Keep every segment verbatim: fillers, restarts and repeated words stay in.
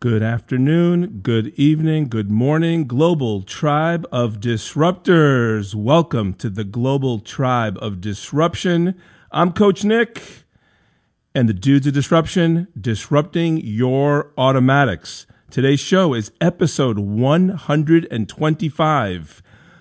Good afternoon, good evening, good morning, Global Tribe of Disruptors. Welcome to the Global Tribe of Disruption. I'm Coach Nick, and the Dudes of Disruption, disrupting your automatics. Today's show is episode one hundred twenty-five.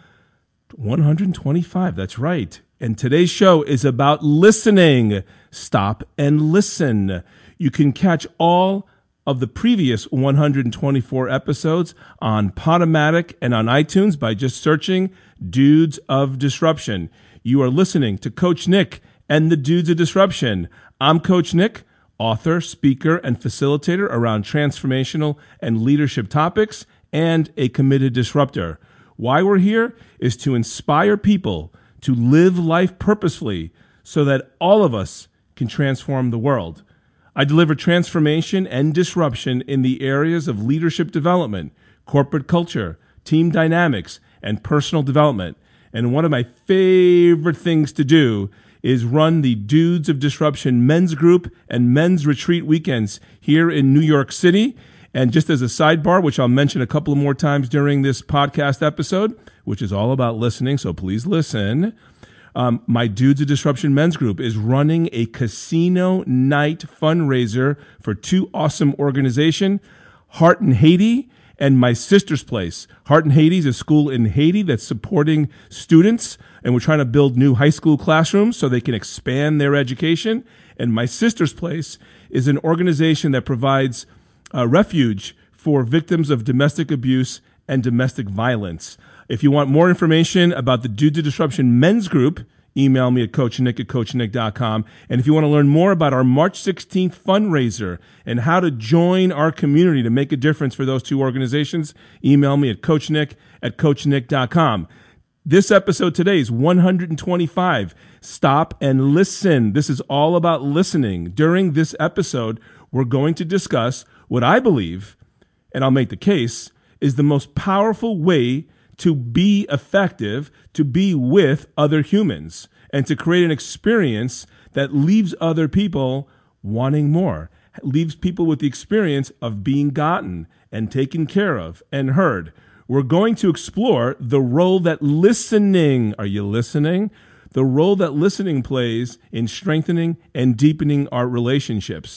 one hundred twenty-five, that's right. And today's show is about listening. Stop and listen. You can catch all of the previous one hundred twenty-four episodes on Podomatic and on iTunes by just searching Dudes of Disruption. You are listening to Coach Nick and the Dudes of Disruption. I'm Coach Nick, author, speaker, and facilitator around transformational and leadership topics, and a committed disruptor. Why we're here is to inspire people to live life purposefully so that all of us can transform the world. I deliver transformation and disruption in the areas of leadership development, corporate culture, team dynamics, and personal development. And one of my favorite things to do is run the Dudes of Disruption men's group and men's retreat weekends here in New York City. And just as a sidebar, which I'll mention a couple of more times during this podcast episode, which is all about listening, so please listen. Um, my Dudes of Disruption men's group is running a casino night fundraiser for two awesome organizations, Heart in Haiti and My Sister's Place. Heart in Haiti is a school in Haiti that's supporting students, and we're trying to build new high school classrooms so they can expand their education. And My Sister's Place is an organization that provides uh, refuge for victims of domestic abuse and domestic violence. If you want more information about the Dudes of Disruption men's group, email me at coachnick at coachnick dot com. And if you want to learn more about our March sixteenth fundraiser and how to join our community to make a difference for those two organizations, email me at coachnick at coachnick dot com. This episode today is one hundred twenty-five. Stop and listen. This is all about listening. During this episode, we're going to discuss what I believe, and I'll make the case, is the most powerful way to be effective, to be with other humans, and to create an experience that leaves other people wanting more, leaves people with the experience of being gotten and taken care of and heard. We're going to explore the role that listening, are you listening? The role that listening plays in strengthening and deepening our relationships.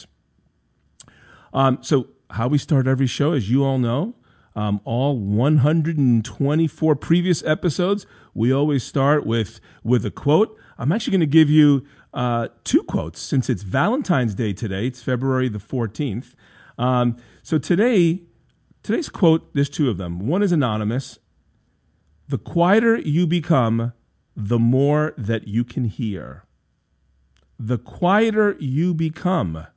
Um, so how we start every show, as you all know, Um, all one hundred twenty-four previous episodes, we always start with, with a quote. I'm actually going to give you uh, two quotes since it's Valentine's Day today. It's February the fourteenth. Um, so today, today's quote, there's two of them. One is anonymous. The quieter you become, the more that you can hear. The quieter you become,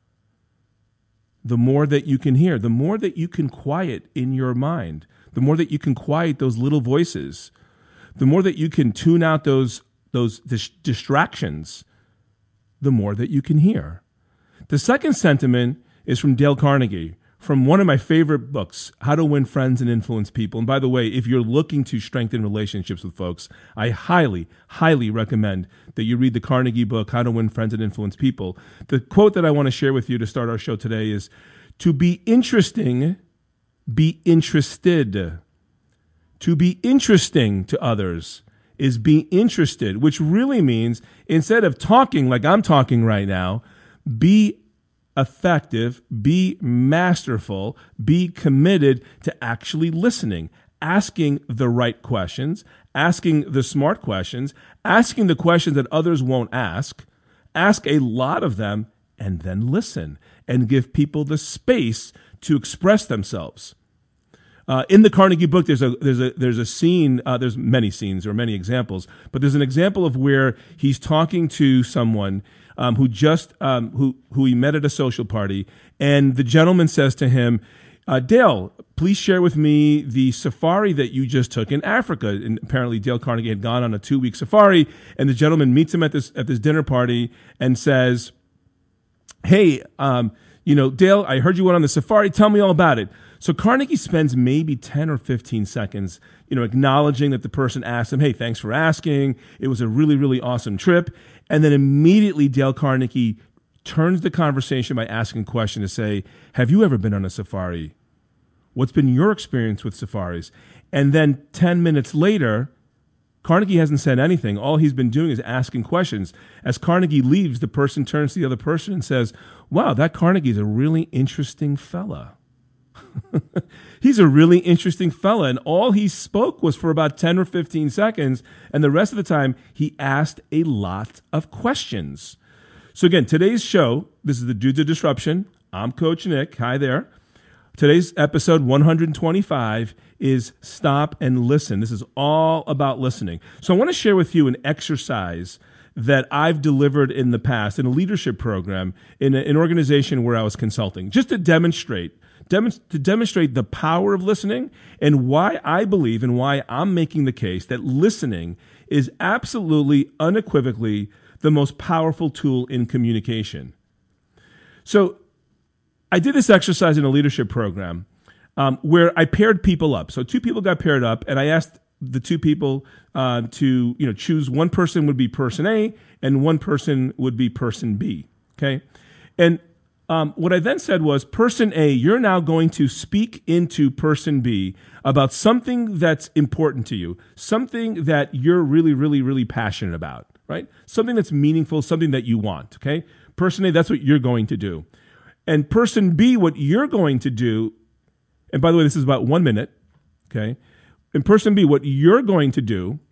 the more that you can hear, the more that you can quiet in your mind, the more that you can quiet those little voices, the more that you can tune out those, those dis- distractions, the more that you can hear. The second sentiment is from Dale Carnegie, from one of my favorite books, How to Win Friends and Influence People. And by the way, if you're looking to strengthen relationships with folks, I highly, highly recommend that you read the Carnegie book, How to Win Friends and Influence People. The quote that I want to share with you to start our show today is, to be interesting, be interested. To be interesting to others is be interested, which really means instead of talking like I'm talking right now, be effective, be masterful, be committed to actually listening, asking the right questions, asking the smart questions, asking the questions that others won't ask, ask a lot of them, and then listen and give people the space to express themselves. Uh, in the Carnegie book, there's a there's a there's a scene. Uh, there's many scenes or many examples, but there's an example of where he's talking to someone um, who just um, who who he met at a social party, and the gentleman says to him, uh, "Dale, please share with me the safari that you just took in Africa." And apparently, Dale Carnegie had gone on a two-week safari, and the gentleman meets him at this at this dinner party and says, "Hey, um, you know, Dale, I heard you went on the safari. Tell me all about it." So Carnegie spends maybe ten or fifteen seconds, you know, acknowledging that the person asked him, "Hey, thanks for asking. It was a really, really awesome trip." And then immediately Dale Carnegie turns the conversation by asking a question to say, "Have you ever been on a safari?" What's been your experience with safaris? And then ten minutes later, Carnegie hasn't said anything. All he's been doing is asking questions. As Carnegie leaves, the person turns to the other person and says, wow, that Carnegie's a really interesting fella. He's a really interesting fella. And all he spoke was for about ten or fifteen seconds. And the rest of the time, he asked a lot of questions. So again, today's show, this is the Dudes of Disruption. I'm Coach Nick. Hi there. Today's episode one hundred twenty-five is Stop and Listen. This is all about listening. So I want to share with you an exercise that I've delivered in the past in a leadership program in a, an organization where I was consulting, just to demonstrate, dem- to demonstrate the power of listening and why I believe and why I'm making the case that listening is absolutely, unequivocally the most powerful tool in communication. So I did this exercise in a leadership program um, where I paired people up. So two people got paired up, and I asked the two people uh, to you know choose. One person would be person A, and one person would be person B. Okay, and um, what I then said was, person A, you're now going to speak into person B about something that's important to you, something that you're really, really, really passionate about, right? Something that's meaningful, something that you want. Okay, person A, that's what you're going to do. And person B, what you're going to do, and by the way, this is about one minute, okay? And person B, what you're going to do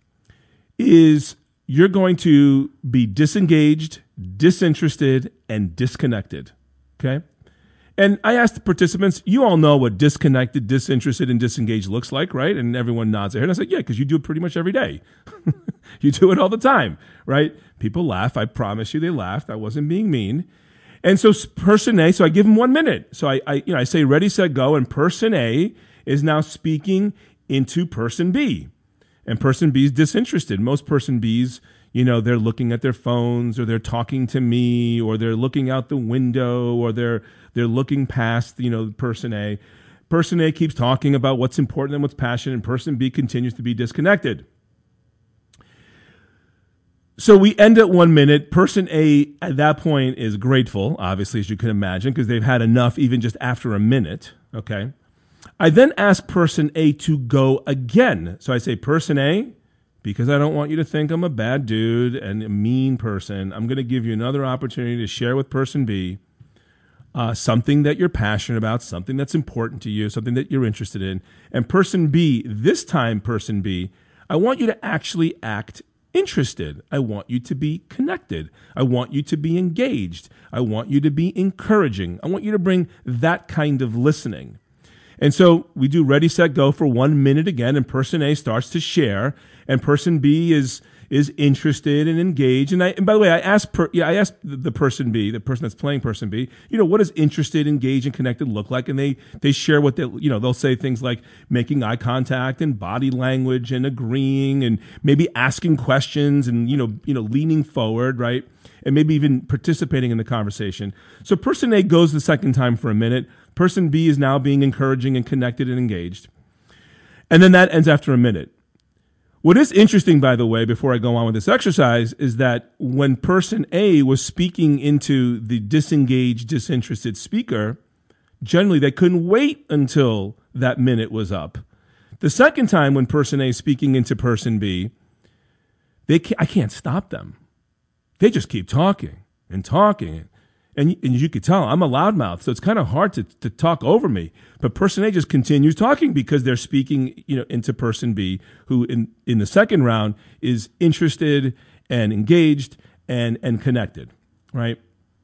is you're going to be disengaged, disinterested, and disconnected, okay? And I asked the participants, you all know what disconnected, disinterested, and disengaged looks like, right? And everyone nods their head. And I said, yeah, because you do it pretty much every day. You do it all the time, right? People laugh. I promise you they laughed. I wasn't being mean. And so person A, so I give him one minute. So I, I, you know, I say ready, set, go, and person A is now speaking into person B. And person B is disinterested. Most person Bs, you know, they're looking at their phones, or they're talking to me, or they're looking out the window, or they're they're looking past, you know, person A. Person A keeps talking about what's important and what's passionate, and person B continues to be disconnected. So we end at one minute. Person A at that point is grateful, obviously, as you can imagine, because they've had enough even just after a minute, okay? I then ask person A to go again. So I say, person A, because I don't want you to think I'm a bad dude and a mean person, I'm going to give you another opportunity to share with person B uh, something that you're passionate about, something that's important to you, something that you're interested in. And person B, this time person B, I want you to actually act interested. I want you to be connected. I want you to be engaged. I want you to be encouraging. I want you to bring that kind of listening. And so we do ready, set, go for one minute again, and person A starts to share, and person B is is interested and engaged. And I and by the way, I asked per, yeah, I asked the person B, the person that's playing person B, you know, what does interested, engaged, and connected look like? And they they share what they, you know, they'll say things like making eye contact and body language and agreeing and maybe asking questions and you know you know leaning forward, right? And maybe even participating in the conversation. So person A goes the second time for a minute. Person B is now being encouraging and connected and engaged. And then that ends after a minute. What is interesting, by the way, before I go on with this exercise, is that when person A was speaking into the disengaged, disinterested speaker, generally they couldn't wait until that minute was up. The second time when person A is speaking into person B, they can't, I can't stop them. They just keep talking and talking. And, and you could tell I'm a loudmouth, so it's kind of hard to, to talk over me. But person A just continues talking because they're speaking, you know, into person B, who in, in the second round is interested and engaged and, and connected, right?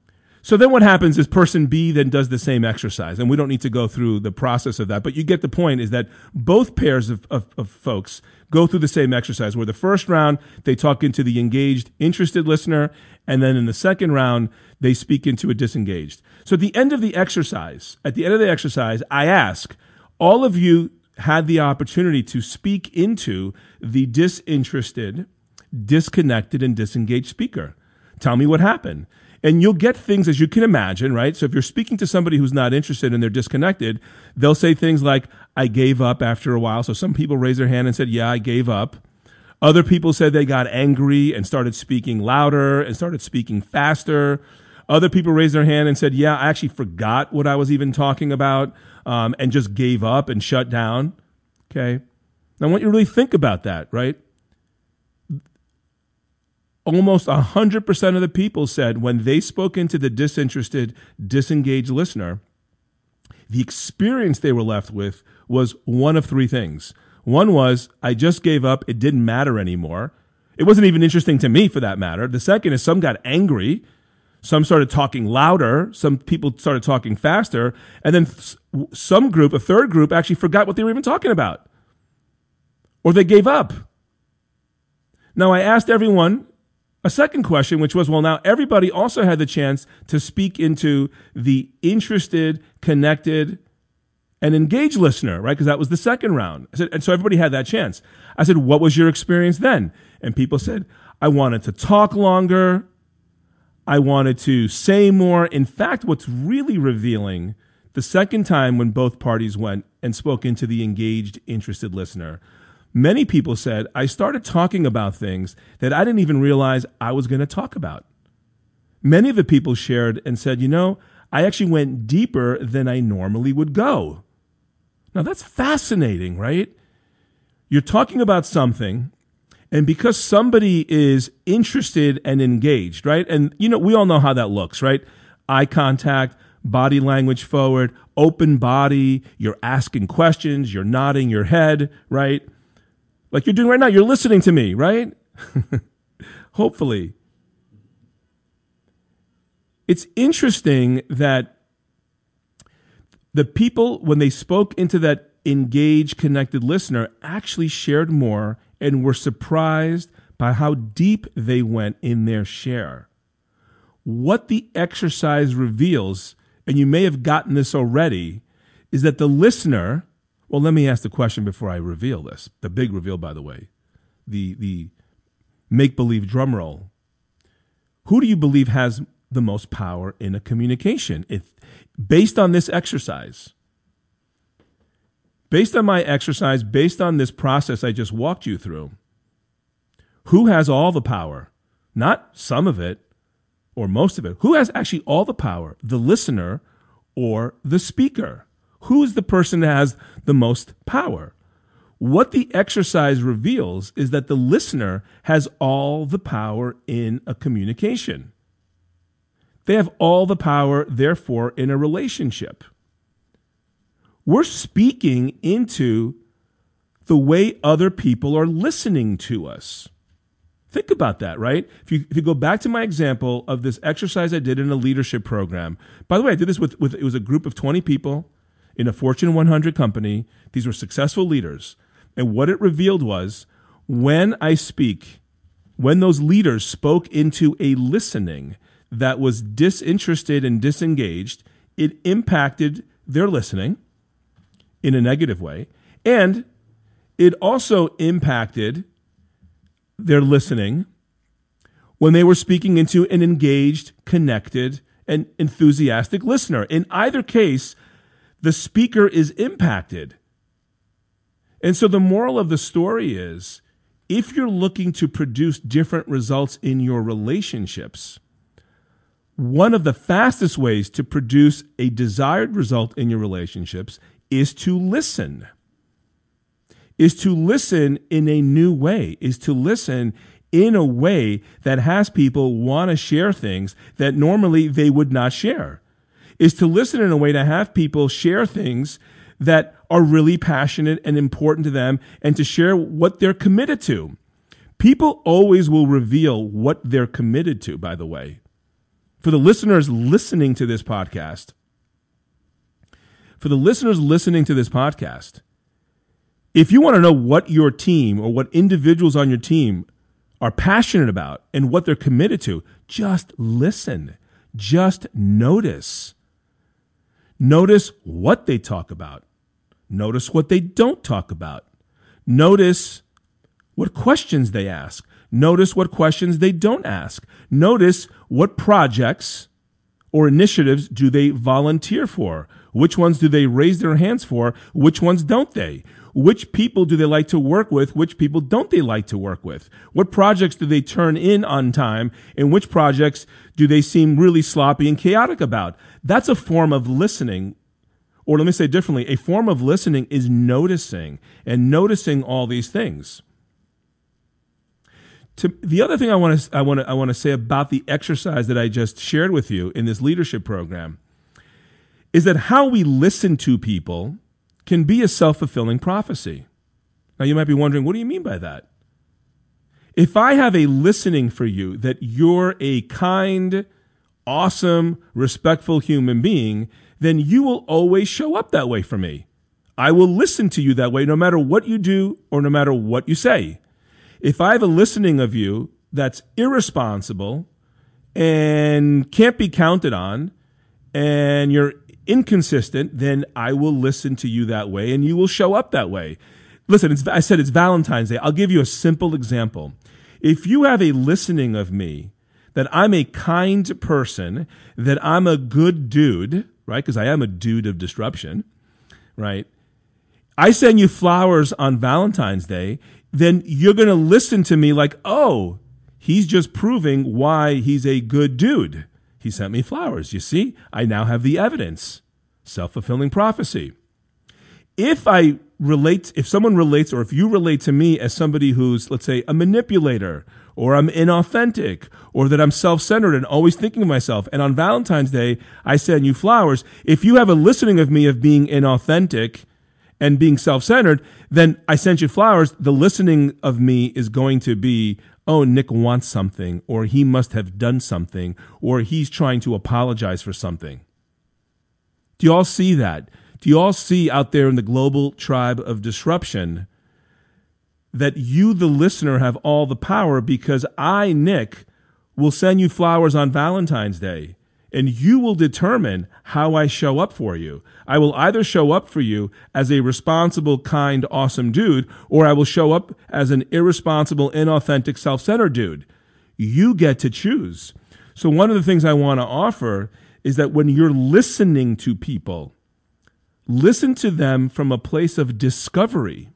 So then what happens is person B then does the same exercise, and we don't need to go through the process of that, but you get the point, is that both pairs of, of, of folks go through the same exercise, where the first round, they talk into the engaged, interested listener, and then in the second round, they speak into a disengaged. So at the end of the exercise, at the end of the exercise, I ask, all of you had the opportunity to speak into the disinterested, disconnected, and disengaged speaker. Tell me what happened. And you'll get things, as you can imagine, right? So if you're speaking to somebody who's not interested and they're disconnected, they'll say things like, I gave up after a while. So some people raised their hand and said, yeah, I gave up. Other people said they got angry and started speaking louder and started speaking faster. Other people raised their hand and said, yeah, I actually forgot what I was even talking about um, and just gave up and shut down. Okay. Now, I want you to really think about that, right? Almost one hundred percent of the people said when they spoke into the disinterested, disengaged listener, the experience they were left with was one of three things. One was, I just gave up. It didn't matter anymore. It wasn't even interesting to me for that matter. The second is some got angry. Some started talking louder. Some people started talking faster. And then some group, a third group, actually forgot what they were even talking about. Or they gave up. Now, I asked everyone a second question, which was, well, now everybody also had the chance to speak into the interested, connected, and engaged listener, right? Because that was the second round. I said, and so everybody had that chance. I said, what was your experience then? And people said, I wanted to talk longer. I wanted to say more. In fact, what's really revealing, the second time when both parties went and spoke into the engaged, interested listener, many people said, I started talking about things that I didn't even realize I was going to talk about. Many of the people shared and said, you know, I actually went deeper than I normally would go. Now, that's fascinating, right? You're talking about something, and because somebody is interested and engaged, right? And, you know, we all know how that looks, right? Eye contact, body language forward, open body, you're asking questions, you're nodding your head, right? Like you're doing right now, you're listening to me, right? Hopefully. It's interesting that the people, when they spoke into that engaged, connected listener, actually shared more and were surprised by how deep they went in their share. What the exercise reveals, and you may have gotten this already, is that the listener, well, let me ask the question before I reveal this. The big reveal, by the way, the the make-believe drum roll. Who do you believe has the most power in a communication? If, based on this exercise, based on my exercise, based on this process I just walked you through, who has all the power? Not some of it or most of it. Who has actually all the power? The listener or the speaker? Who is the person that has the most power? What the exercise reveals is that the listener has all the power in a communication. They have all the power, therefore, in a relationship. We're speaking into the way other people are listening to us. Think about that, right? If you, if you go back to my example of this exercise I did in a leadership program. By the way, I did this with, with it was a group of twenty people in a Fortune one hundred company. These were successful leaders. And what it revealed was when I speak, when those leaders spoke into a listening that was disinterested and disengaged, it impacted their listening in a negative way. And it also impacted their listening when they were speaking into an engaged, connected, and enthusiastic listener. In either case, the speaker is impacted. And so the moral of the story is, if you're looking to produce different results in your relationships, one of the fastest ways to produce a desired result in your relationships is to listen. Is to listen in a new way, is to listen in a way that has people want to share things that normally they would not share. Is to listen in a way to have people share things that are really passionate and important to them and to share what they're committed to. People always will reveal what they're committed to, by the way. For the listeners listening to this podcast, for the listeners listening to this podcast, if you want to know what your team or what individuals on your team are passionate about and what they're committed to, just listen. Just notice. Notice what they talk about. Notice what they don't talk about. Notice what questions they ask. Notice what questions they don't ask. Notice what projects or initiatives do they volunteer for. Which ones do they raise their hands for? Which ones don't they? Which people do they like to work with? Which people don't they like to work with? What projects do they turn in on time? And which projects do they seem really sloppy and chaotic about? That's a form of listening. Or let me say differently, a form of listening is noticing and noticing all these things. To, the other thing I want to I want to I want to say about the exercise that I just shared with you in this leadership program is that how we listen to people can be a self-fulfilling prophecy. Now you might be wondering, what do you mean by that? If I have a listening for you that you're a kind, awesome, respectful human being, then you will always show up that way for me. I will listen to you that way no matter what you do or no matter what you say. If I have a listening of you that's irresponsible and can't be counted on and you're inconsistent, then I will listen to you that way and you will show up that way. Listen, it's, I said it's Valentine's Day. I'll give you a simple example. If you have a listening of me that I'm a kind person, that I'm a good dude, right? Because I am a dude of disruption, right? I send you flowers on Valentine's Day, then you're going to listen to me like, oh, he's just proving why he's a good dude. He sent me flowers. You see, I now have the evidence. Self-fulfilling prophecy. If I relate, if someone relates, or if you relate to me as somebody who's, let's say, a manipulator, or I'm inauthentic, or that I'm self-centered and always thinking of myself, and on Valentine's Day, I send you flowers, if you have a listening of me of being inauthentic and being self-centered, then I sent you flowers, the listening of me is going to be, oh, Nick wants something, or he must have done something, or he's trying to apologize for something. Do you all see that? Do you all see out there in the global tribe of disruption that you, the listener, have all the power because I, Nick, will send you flowers on Valentine's Day, and you will determine how I show up for you. I will either show up for you as a responsible, kind, awesome dude, or I will show up as an irresponsible, inauthentic, self-centered dude. You get to choose. So one of the things I want to offer is that when you're listening to people, listen to them from a place of discovery.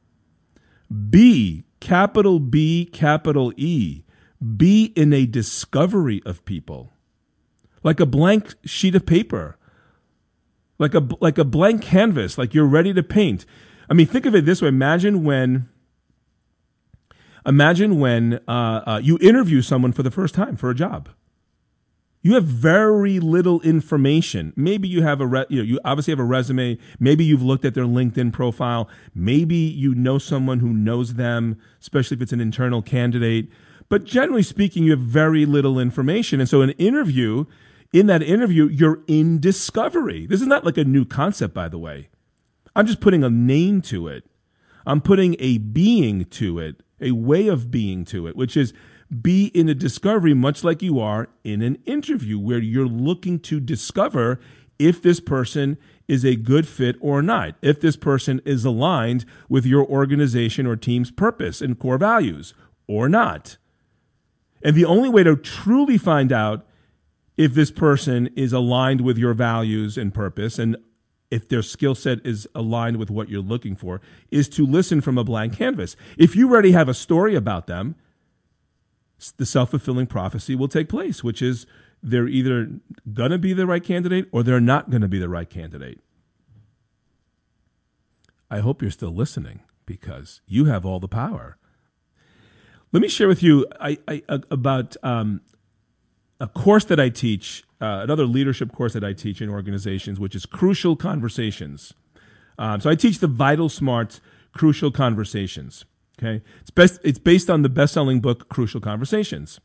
Be, capital B, capital E. Be in a discovery of people. Like a blank sheet of paper. Like a, like a blank canvas, like you're ready to paint. I mean, think of it this way. Imagine when, imagine when uh, uh, you interview someone for the first time for a job. You have very little information. Maybe you have a, re- you know, you obviously have a resume. Maybe you've looked at their LinkedIn profile. Maybe you know someone who knows them, especially if it's an internal candidate. But generally speaking, you have very little information. And so an interview, in that interview, you're in discovery. This is not like a new concept, by the way. I'm just putting a name to it. I'm putting a being to it, a way of being to it, which is be in a discovery much like you are in an interview where you're looking to discover if this person is a good fit or not, if this person is aligned with your organization or team's purpose and core values or not. And the only way to truly find out if this person is aligned with your values and purpose and if their skill set is aligned with what you're looking for is to listen from a blank canvas. If you already have a story about them, the self-fulfilling prophecy will take place, which is they're either going to be the right candidate or they're not going to be the right candidate. I hope you're still listening because you have all the power. Let me share with you I, I, about um, a course that I teach, uh, another leadership course that I teach in organizations, which is Crucial Conversations. Um, so I teach the Vital Smarts Crucial Conversations. Okay, it's best. It's based on the best-selling book Crucial Conversations.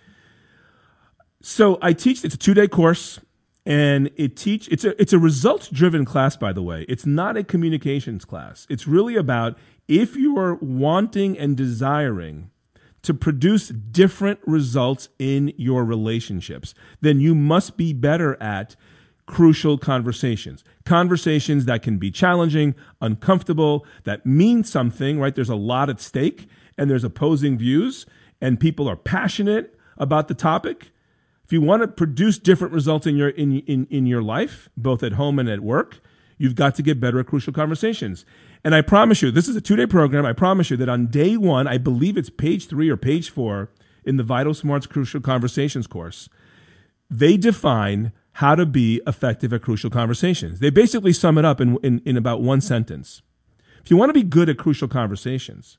So I teach. It's a two-day course, and it teach. It's a it's a results-driven class, by the way. It's not a communications class. It's really about if you are wanting and desiring to produce different results in your relationships, then you must be better at crucial conversations. Conversations that can be challenging, uncomfortable, that mean something, right? There's a lot at stake and there's opposing views and people are passionate about the topic. If you want to produce different results in your in, in, in your life, both at home and at work, You've got to get better at Crucial Conversations. And I promise you, this is a two-day program. I promise you that on day one, I believe it's page three or page four in the Vital Smarts Crucial Conversations course, they define how to be effective at Crucial Conversations. They basically sum it up in, in, in about one sentence. If you want to be good at Crucial Conversations,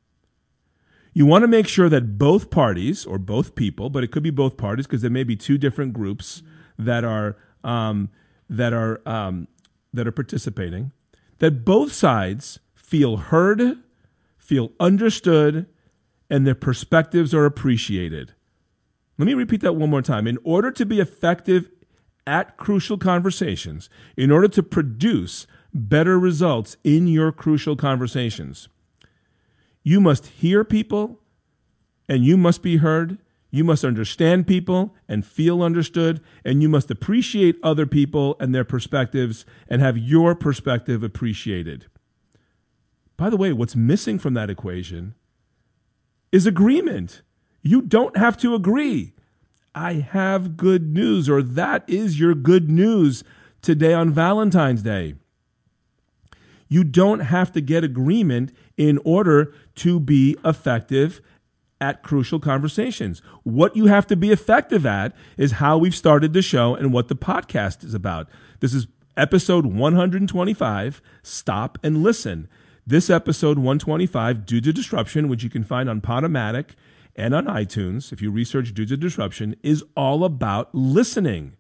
you want to make sure that both parties, or both people, but it could be both parties because there may be two different groups that are um, that are um, that are participating, that both sides feel heard, feel understood, and their perspectives are appreciated. Let me repeat that one more time. In order to be effective at Crucial Conversations, in order to produce better results in your Crucial Conversations, you must hear people and you must be heard. You must understand people and feel understood, and you must appreciate other people and their perspectives and have your perspective appreciated. By the way, what's missing from that equation is agreement. You don't have to agree. I have good news, or that is your good news today on Valentine's Day. You don't have to get agreement in order to be effective at Crucial Conversations. What you have to be effective at is how we've started the show and what the podcast is about. This is episode one twenty-five, Stop and Listen. This episode one twenty-five, Due to Disruption, which you can find on Podomatic and on iTunes, if you research Due to Disruption, is all about listening.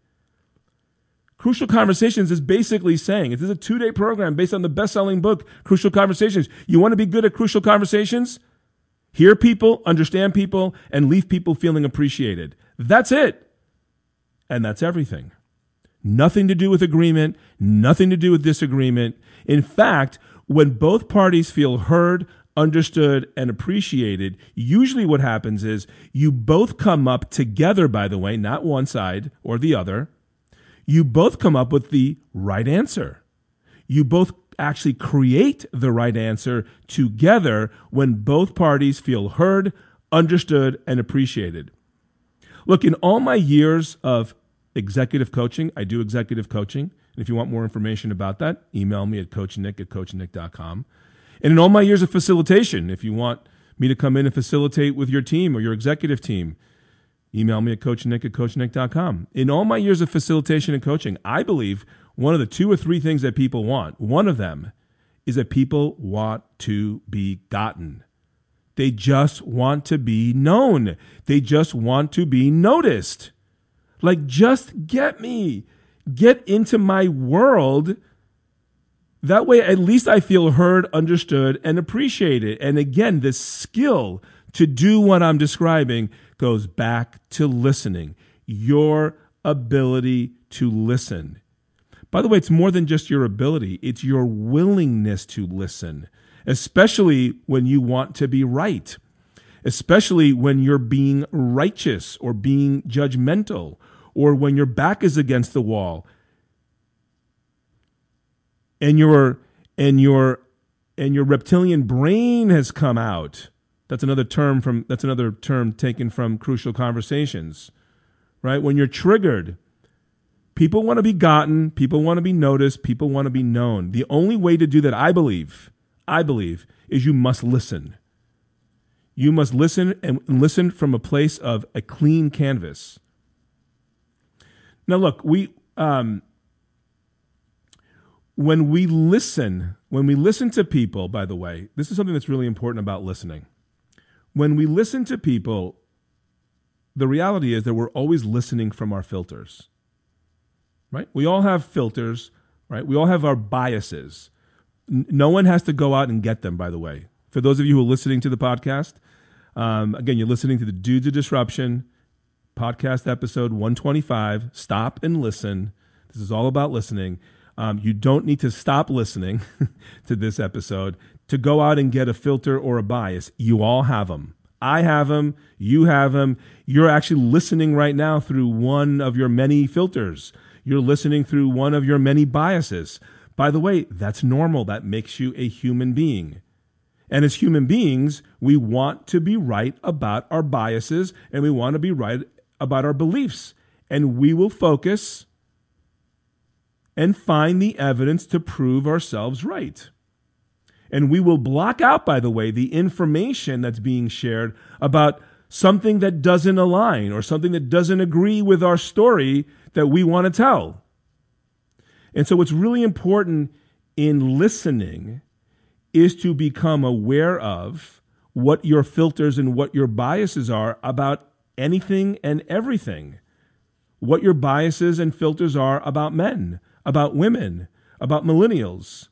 Crucial Conversations is basically saying, this is a two-day program based on the best-selling book, Crucial Conversations. You want to be good at Crucial Conversations? Hear people, understand people, and leave people feeling appreciated. That's it. And that's everything. Nothing to do with agreement, nothing to do with disagreement. In fact, when both parties feel heard, understood, and appreciated, usually what happens is you both come up together, by the way, not one side or the other. You both come up with the right answer. You both actually create the right answer together when both parties feel heard, understood, and appreciated. Look, in all my years of executive coaching, I do executive coaching. And if you want more information about that, email me at coachnick at coachnick dot com. And in all my years of facilitation, if you want me to come in and facilitate with your team or your executive team, email me at coachnick at coachnick dot com. In all my years of facilitation and coaching, I believe one of the two or three things that people want, one of them is that people want to be gotten. They just want to be known. They just want to be noticed. Like, just get me. Get into my world. That way, at least I feel heard, understood, and appreciated. And again, the skill to do what I'm describing goes back to listening. Your ability to listen. By the way, it's more than just your ability. It's your willingness to listen, especially when you want to be right, especially when you're being righteous or being judgmental, or when your back is against the wall and your and your and your reptilian brain has come out. That's another term from that's another term taken from Crucial Conversations, right? When you're triggered, people want to be gotten, people want to be noticed, people want to be known. The only way to do that, I believe, I believe, is you must listen. You must listen and listen from a place of a clean canvas. Now, look, we um, when we listen, when we listen to people, by the way, this is something that's really important about listening. When we listen to people, the reality is that we're always listening from our filters, right? We all have filters, right? We all have our biases. N- no one has to go out and get them, by the way. For those of you who are listening to the podcast, um, again, you're listening to the Due to Disruption podcast episode one twenty-five, Stop and Listen. This is all about listening. Um, you don't need to stop listening to this episode to go out and get a filter or a bias. You all have them. I have them. You have them. You're actually listening right now through one of your many filters. You're listening through one of your many biases. By the way, that's normal. That makes you a human being. And as human beings, we want to be right about our biases, and we want to be right about our beliefs. And we will focus and find the evidence to prove ourselves right. And we will block out, by the way, the information that's being shared about something that doesn't align or something that doesn't agree with our story that we want to tell. And so what's really important in listening is to become aware of what your filters and what your biases are about anything and everything. What your biases and filters are about men, about women, about millennials,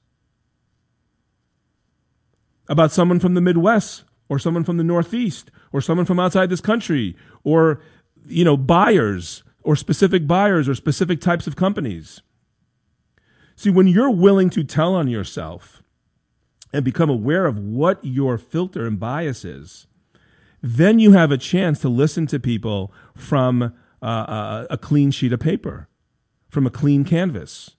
about someone from the Midwest or someone from the Northeast or someone from outside this country, or, you know, buyers or specific buyers or specific types of companies. See, when you're willing to tell on yourself and become aware of what your filter and bias is, then you have a chance to listen to people from uh, a, a clean sheet of paper, from a clean canvas.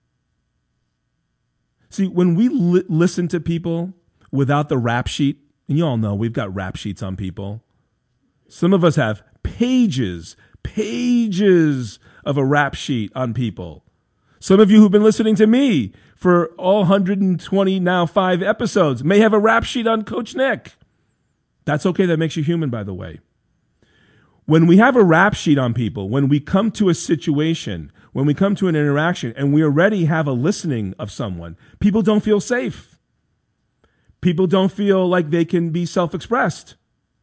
See, when we li- listen to people without the rap sheet, and you all know we've got rap sheets on people. Some of us have pages, pages of a rap sheet on people. Some of you who've been listening to me for all one hundred twenty, now five episodes, may have a rap sheet on Coach Nick. That's okay. That makes you human, by the way. When we have a rap sheet on people, when we come to a situation, when we come to an interaction, and we already have a listening of someone, people don't feel safe. People don't feel like they can be self-expressed.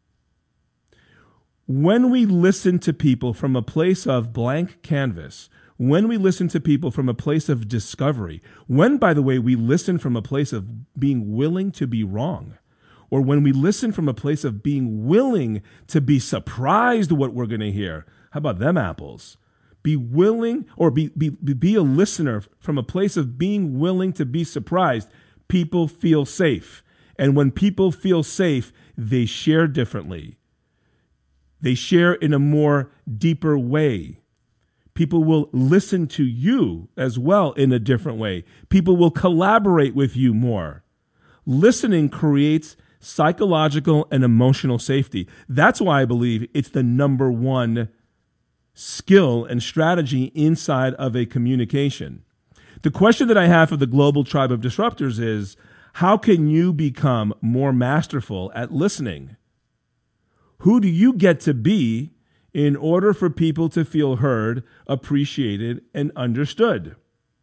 When we listen to people from a place of blank canvas, when we listen to people from a place of discovery, when, by the way, we listen from a place of being willing to be wrong, or when we listen from a place of being willing to be surprised what we're going to hear, how about them apples? Be willing, or be, be, be a listener from a place of being willing to be surprised. People feel safe. And when people feel safe, they share differently. They share in a more deeper way. People will listen to you as well in a different way. People will collaborate with you more. Listening creates psychological and emotional safety. That's why I believe it's the number one skill and strategy inside of a communication. The question that I have for the Global Tribe of Disruptors is, how can you become more masterful at listening? Who do you get to be in order for people to feel heard, appreciated, and understood?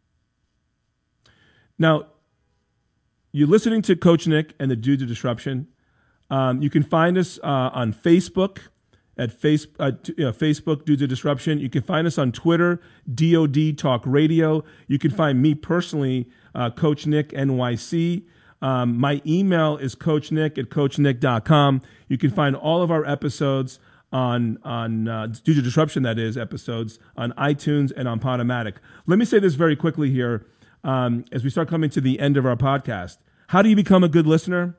Now, you're listening to Coach Nick and the Dudes of Disruption. Um, you can find us uh, on Facebook at face, uh, t- you know, Facebook Dudes of Disruption. You can find us on Twitter, D O D Talk Radio. You can find me personally, uh, Coach Nick N Y C. Um, my email is coachnick at coachnick dot com. You can find all of our episodes on, on uh, Due to Disruption, that is, episodes on iTunes and on Podomatic. Let me say this very quickly here um, as we start coming to the end of our podcast. How do you become a good listener?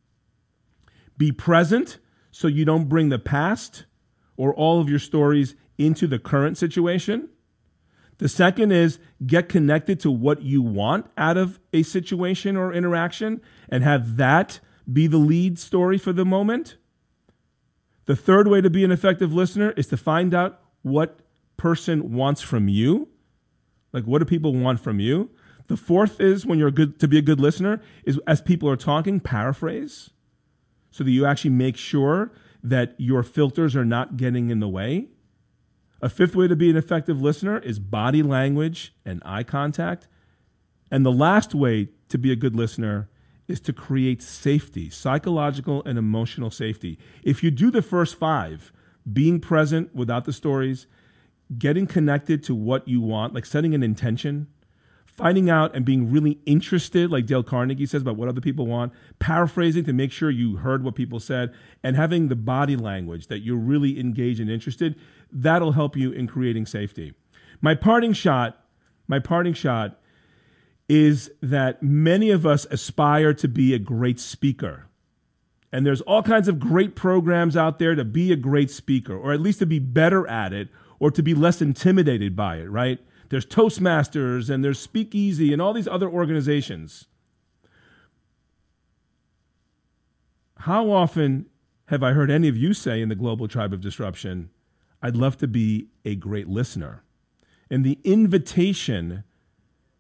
Be present so you don't bring the past or all of your stories into the current situation. The second is get connected to what you want out of a situation or interaction and have that be the lead story for the moment. The third way to be an effective listener is to find out what person wants from you. Like, what do people want from you? The fourth is, when you're good to be a good listener, is as people are talking, paraphrase so that you actually make sure that your filters are not getting in the way. A fifth way to be an effective listener is body language and eye contact. And the last way to be a good listener is to create safety, psychological and emotional safety. If you do the first five, being present without the stories, getting connected to what you want, like setting an intention, finding out and being really interested, like Dale Carnegie says, about what other people want, paraphrasing to make sure you heard what people said, and having the body language that you're really engaged and interested, that'll help you in creating safety. My parting shot, my parting shot is that many of us aspire to be a great speaker. And there's all kinds of great programs out there to be a great speaker, or at least to be better at it, or to be less intimidated by it, right? There's Toastmasters and there's Speakeasy and all these other organizations. How often have I heard any of you say in the Global Tribe of Disruption, I'd love to be a great listener? And the invitation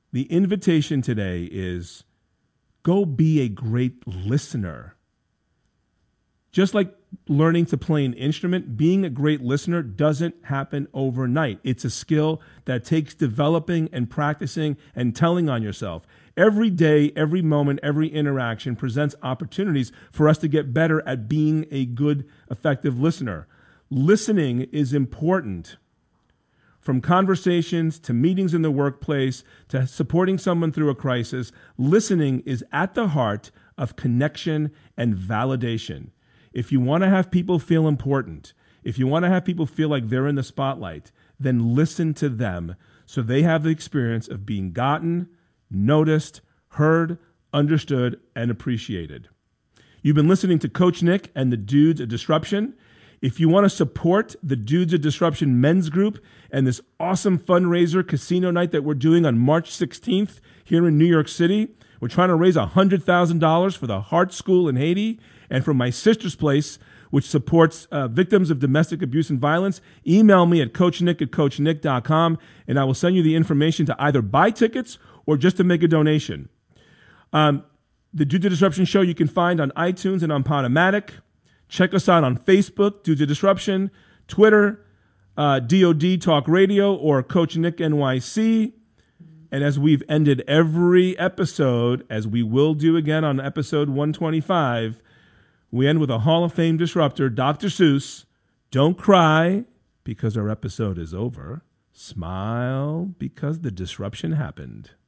The invitation today is go be a great listener. Just like learning to play an instrument, being a great listener doesn't happen overnight. It's a skill that takes developing and practicing and telling on yourself. Every day, every moment, every interaction presents opportunities for us to get better at being a good, effective listener. Listening is important. From conversations to meetings in the workplace to supporting someone through a crisis, listening is at the heart of connection and validation. If you want to have people feel important, if you want to have people feel like they're in the spotlight, then listen to them so they have the experience of being gotten, noticed, heard, understood, and appreciated. You've been listening to Coach Nick and the Dudes of Disruption. If you want to support the Dudes of Disruption men's group and this awesome fundraiser casino night that we're doing on March sixteenth here in New York City, we're trying to raise one hundred thousand dollars for the Heart School in Haiti and for my sister's place, which supports uh, victims of domestic abuse and violence. Email me at coachnick at coachnick dot com, and I will send you the information to either buy tickets or just to make a donation. Um, the Dudes of Disruption show you can find on iTunes and on Podomatic. Check us out on Facebook, Dudes of Disruption, Twitter, uh, D O D Talk Radio, or Coach Nick N Y C. And as we've ended every episode, as we will do again on episode one twenty-five, we end with a Hall of Fame disruptor, Doctor Seuss. Don't cry because our episode is over. Smile because the disruption happened.